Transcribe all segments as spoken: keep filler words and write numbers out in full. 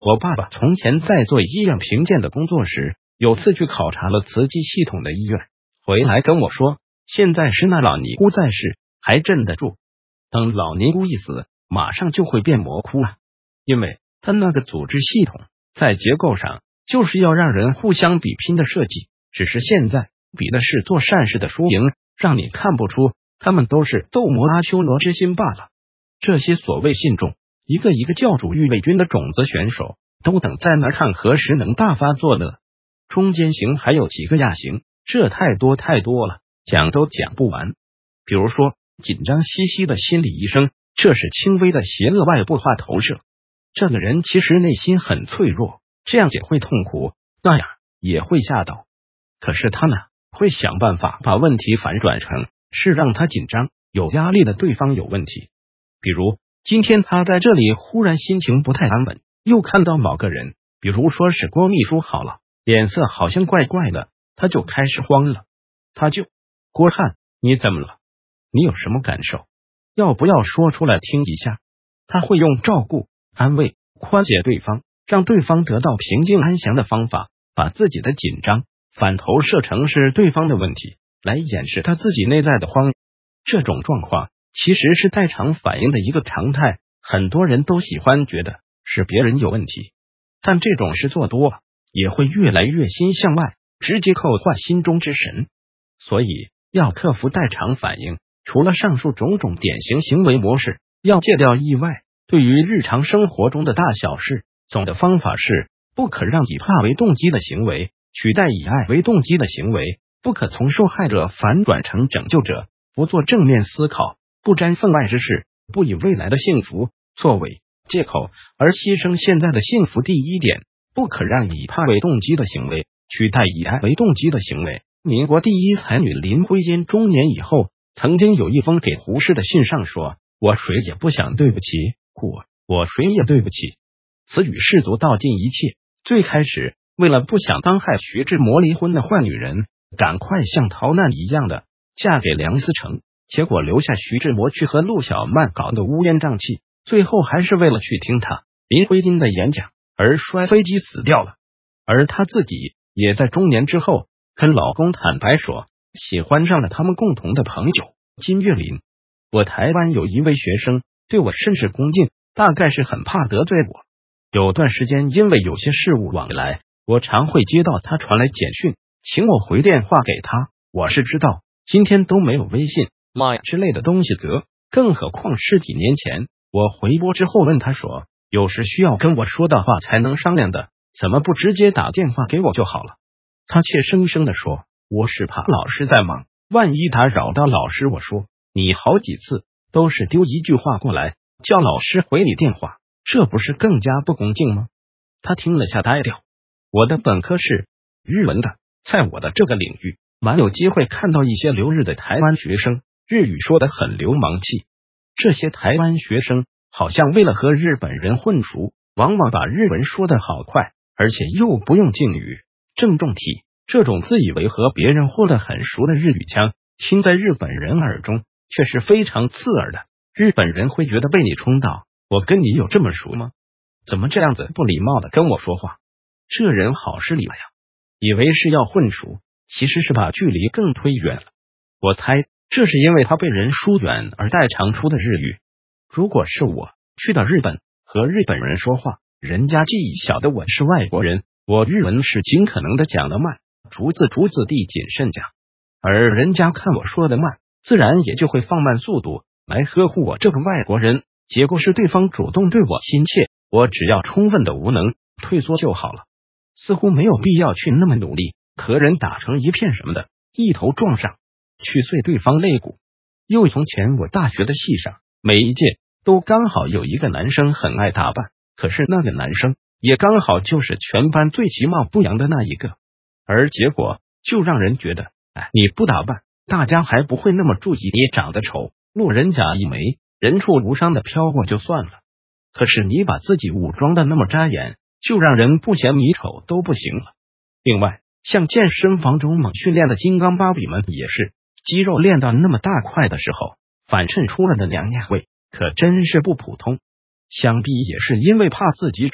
我爸爸从前在做医院评鉴的工作时，有次去考察了磁激系统的医院，回来跟我说，现在是那老尼姑在世，还镇得住。等老尼姑一死，马上就会变魔窟啊！因为他那个组织系统在结构上就是要让人互相比拼的设计，只是现在比的是做善事的输赢，让你看不出他们都是斗魔阿修罗之心罢了。这些所谓信众，一个一个教主御卫军的种子选手，都等在那看何时能大发作乐。中间型还有几个亚型，这太多太多了，讲都讲不完。比如说紧张兮兮的心理医生，这是轻微的邪恶外部化投射。这个人其实内心很脆弱，这样也会痛苦，那样也会吓到。可是他呢，会想办法把问题反转成是让他紧张有压力的对方有问题。比如今天他在这里忽然心情不太安稳，又看到某个人，比如说是郭秘书好了，脸色好像怪怪的，他就开始慌了。他就郭汉，你怎么了？你有什么感受？要不要说出来听一下？他会用照顾、安慰、宽解对方，让对方得到平静安详的方法，把自己的紧张反投射成是对方的问题，来掩饰他自己内在的慌。这种状况其实是代偿反应的一个常态，很多人都喜欢觉得是别人有问题，但这种事做多了，也会越来越心向外，直接扣坏心中之神。所以要克服代偿反应，除了上述种种典型行为模式，要戒掉意外。对于日常生活中的大小事，总的方法是不可让以怕为动机的行为取代以爱为动机的行为，不可从受害者反转成拯救者，不做正面思考，不沾分外之事，不以未来的幸福作为借口而牺牲现在的幸福。第一点，不可让以怕为动机的行为取代以爱为动机的行为。民国第一才女林徽因中年以后，曾经有一封给胡适的信上说，我谁也不想对不起，我我谁也对不起。此语士族道尽一切。最开始为了不想当害徐志摩离婚的坏女人，赶快像逃难一样的嫁给梁思成，结果留下徐志摩去和陆小曼搞得乌烟瘴气，最后还是为了去听他林徽因的演讲而摔飞机死掉了。而她自己也在中年之后跟老公坦白说，喜欢上了他们共同的朋友金岳霖。我台湾有一位学生对我甚是恭敬，大概是很怕得罪我。有段时间因为有些事务往来，我常会接到他传来简讯，请我回电话给他。我是知道今天都没有微信、Line 之类的东西得，更何况是几年前。我回拨之后问他说，有时需要跟我说的话才能商量的，怎么不直接打电话给我就好了？他怯生生地说，我是怕老师在忙，万一打扰到老师。我说，你好几次都是丢一句话过来，叫老师回你电话，这不是更加不恭敬吗？他听了下呆掉。我的本科是日文的，在我的这个领域蛮有机会看到一些留日的台湾学生，日语说得很流氓气。这些台湾学生好像为了和日本人混熟，往往把日文说得好快，而且又不用敬语、郑重体，这种自以为和别人混得很熟的日语腔，听在日本人耳中却是非常刺耳的。日本人会觉得被你冲到，我跟你有这么熟吗？怎么这样子不礼貌的跟我说话？这人好失礼了呀！以为是要混熟，其实是把距离更推远了。我猜这是因为他被人疏远而代偿出的日语。如果是我去到日本和日本人说话，人家既晓得我是外国人，我日文是尽可能的讲得慢，逐字逐字地谨慎讲，而人家看我说的慢，自然也就会放慢速度来呵护我这个外国人。结果是对方主动对我亲切，我只要充分的无能退缩就好了，似乎没有必要去那么努力和人打成一片什么的，一头撞上去碎对方肋骨。又从前我大学的系上，每一届都刚好有一个男生很爱打扮，可是那个男生也刚好就是全班最其貌不扬的那一个，而结果就让人觉得，哎，你不打扮，大家还不会那么注意你长得丑，路人甲一枚，人畜无伤的飘过就算了，可是你把自己武装的那么扎眼，就让人不嫌你丑都不行了。另外，像健身房中猛训练的金刚芭比们也是，肌肉练到那么大块的时候，反衬出了的娘娘味可真是不普通。想必也是因为怕自己丑，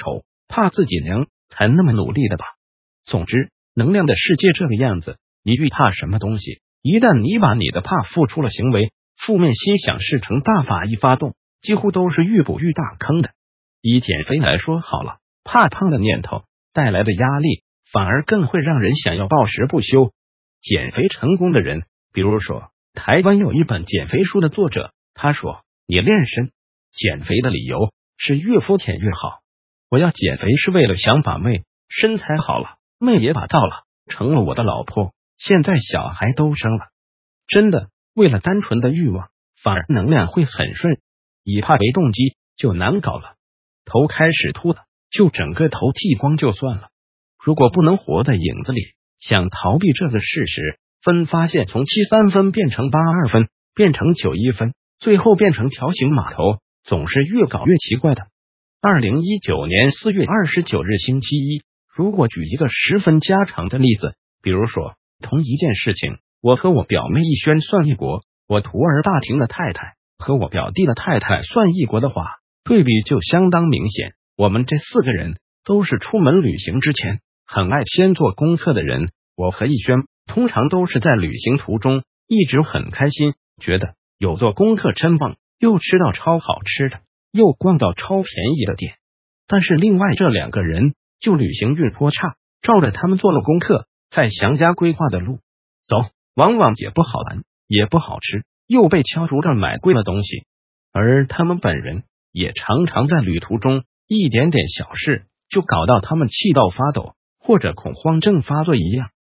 怕自己凉才那么努力的吧。总之，能量的世界这个样子，你愈怕什么东西，一旦你把你的怕付出了行为，负面心想事成大法一发动，几乎都是愈补愈大坑的。以减肥来说好了，怕胖的念头带来的压力，反而更会让人想要暴食不休。减肥成功的人，比如说台湾有一本减肥书的作者，他说：你练身减肥的理由是越肤浅越好。我要减肥是为了想把妹，身材好了，妹也把到了，成了我的老婆，现在小孩都生了。真的，为了单纯的欲望，反而能量会很顺。以怕为动机就难搞了，头开始秃了，就整个头剃光就算了。如果不能活在影子里，想逃避这个事实，分发现从七三分变成八二分，变成九一分，最后变成条形码头，总是越搞越奇怪的。二零一九年四月二十九日星期一，如果举一个十分家常的例子，比如说同一件事情，我和我表妹一宣算一国，我徒儿大庭的太太和我表弟的太太算一国的话，对比就相当明显。我们这四个人都是出门旅行之前很爱先做功课的人，我和逸轩通常都是在旅行途中一直很开心，觉得有做功课真棒，又吃到超好吃的，又逛到超便宜的店。但是另外这两个人就旅行运颇差，照着他们做了功课，在详加规划的路走，往往也不好玩，也不好吃，又被敲竹着买贵了东西。而他们本人也常常在旅途中一点点小事就搞到他们气到发抖，或者恐慌症发作一样。